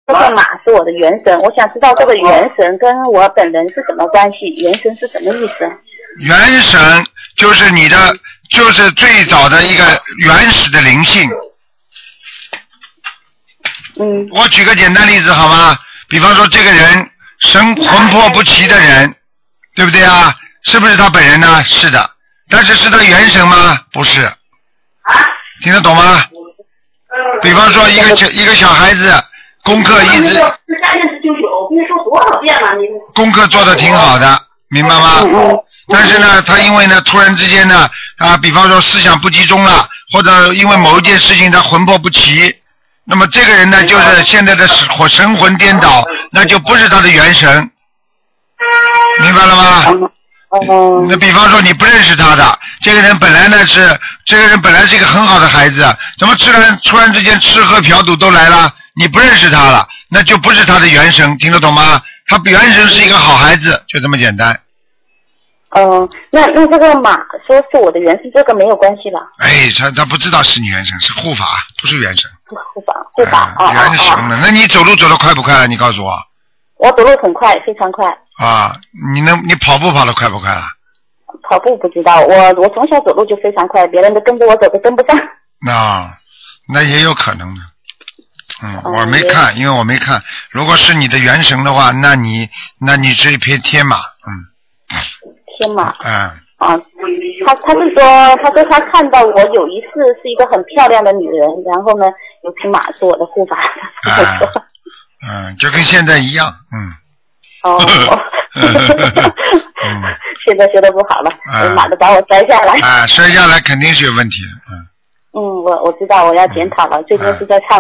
这个马是我的元神，我想知道这个元神跟我本人是什么关系？元神是什么意思？ 元神就是你的，就是最早的一个原始的灵性。我举个简单例子好吗？比方说这个人魂魄不齐的人，对不对啊？是不是他本人呢？是的。但是是他元神吗？不是。听得懂吗？比方说一个小孩子功课一直功课做得挺好的，明白吗？但是呢，他因为呢突然之间呢比方说思想不集中了，或者因为某一件事情他魂魄不齐，那么这个人呢就是现在的神魂颠倒，那就不是他的元神，明白了吗？那比方说你不认识他的这个人本来是一个很好的孩子，怎么突然之间吃喝嫖赌都来了，你不认识他了，那就不是他的元神，听得懂吗？他元神是一个好孩子，就这么简单。 那这个马说是我的元神，这个没有关系吧？ 他不知道是你元神，是护法，不是元神。 护法元神了。那你走路走得快不快？你告诉我。 我走路很快，非常快。 你跑步跑得快不快啊？ 跑步不知道，我从小走路就非常快，别人都跟着我走都跟不上。 那也有可能的。我没看，因为我没看。如果是你的元神的话，那你是一匹天马。 天马。他是说他看到我有一次是一个很漂亮的女人，然后呢有匹马是我的护法。 就跟现在一样。 现在学的不好了，马都把我摔下来。 摔下来肯定是有问题的。 我知道，我要检讨了，最近是在唱